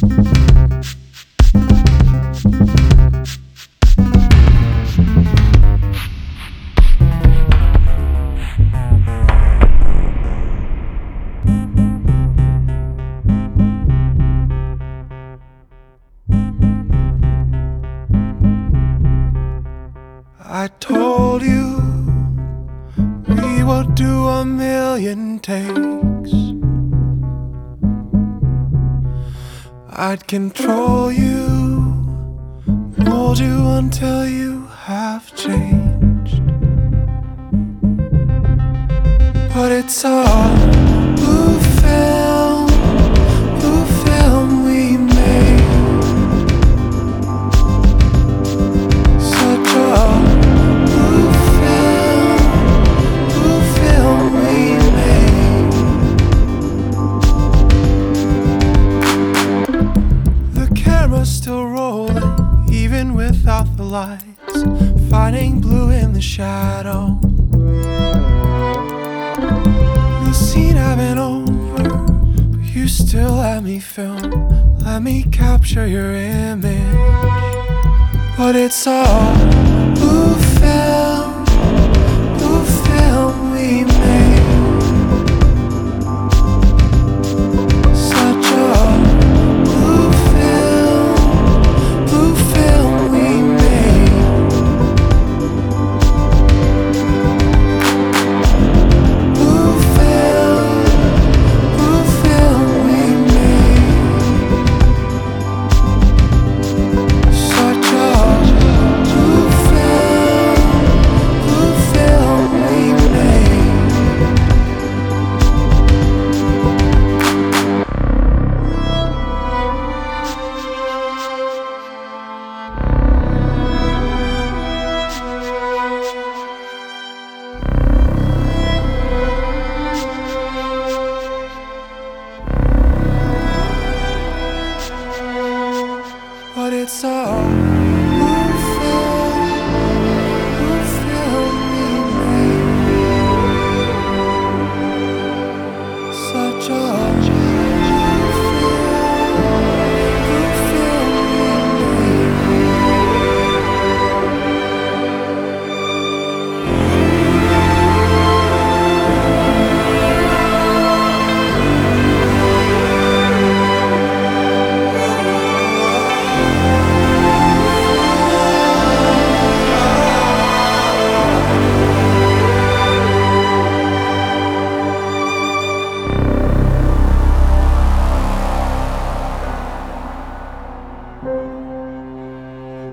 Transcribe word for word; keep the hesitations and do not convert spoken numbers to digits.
I told you we would do a million takes. I'd control you, mold you until you have changed. But it's all blue film, blue film we made. Such a blue film, blue film we made. The camera's still rolling, even without the lights, finding blue in the shadow. The scene I've been over, but you still let me film, let me capture your image. But it's all blue film, blue film we made. Such a blue film, blue film we made. Blue film, blue film we made. Such a blue film, blue film we made. But it's all